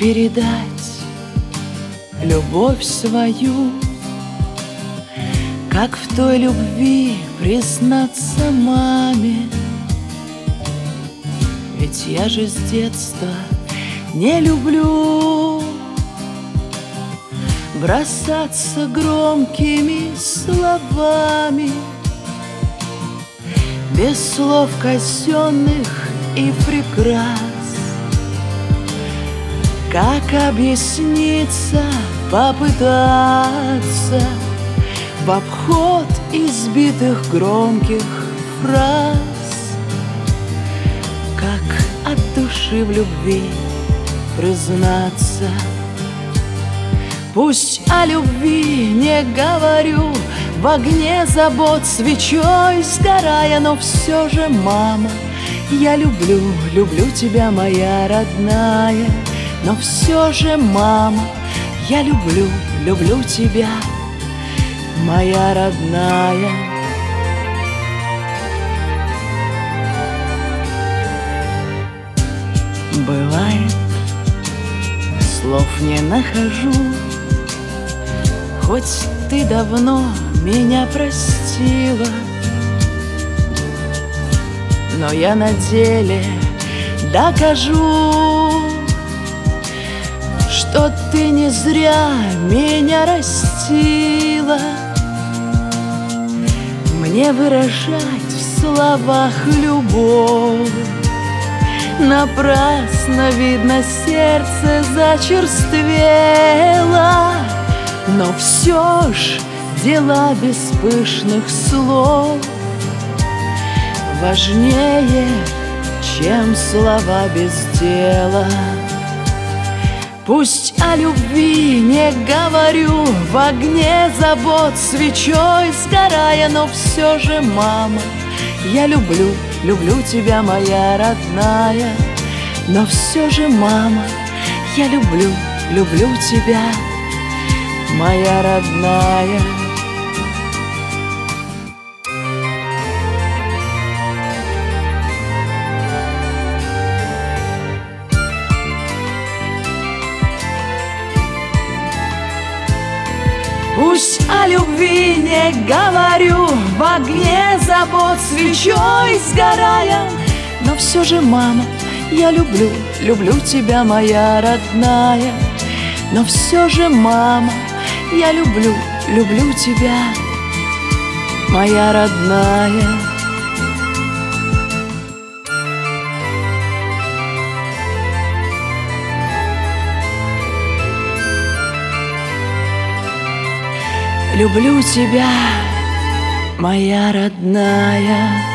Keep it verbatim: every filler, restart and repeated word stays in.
передать любовь свою, как в той любви признаться маме. Ведь я же с детства не люблю бросаться громкими словами, без слов казенных и прикрас. Как объясниться, попытаться в обход избитых громких фраз? Как от души в любви признаться? Пусть о любви не говорю, в огне забот свечой сгорая, но все же, мама, я люблю, люблю тебя, моя родная. Но все же, мама, я люблю, люблю тебя, моя родная. Бывает, слов не нахожу, хоть ты давно меня простила, но я на деле докажу, что ты не зря меня растила. Мне выражать в словах любовь напрасно, видно, сердце зачерствело. Но все ж дела без пышных слов важнее, чем слова без дела. Пусть о любви не говорю, в огне забот свечой сгорая, но все же, мама, я люблю, люблю тебя, моя родная. Но все же, мама, я люблю, люблю тебя, моя родная. Пусть о любви не говорю, в огне забот свечой сгорая, но все же, мама, я люблю, люблю тебя, моя родная. Но все же, мама, я люблю, люблю тебя, моя родная. Люблю тебя, моя родная.